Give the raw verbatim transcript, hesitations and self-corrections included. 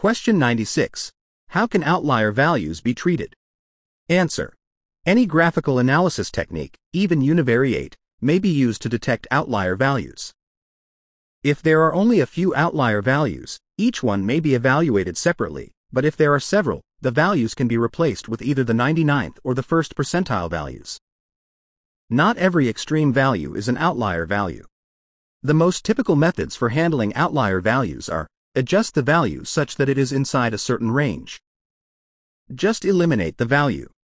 Question ninety-six. How can outlier values be treated? Answer. Any graphical analysis technique, even univariate, may be used to detect outlier values. If there are only a few outlier values, each one may be evaluated separately, but if there are several, the values can be replaced with either the ninety-ninth or the first percentile values. Not every extreme value is an outlier value. The most typical methods for handling outlier values are: adjust the value such that it is inside a certain range. Just eliminate the value.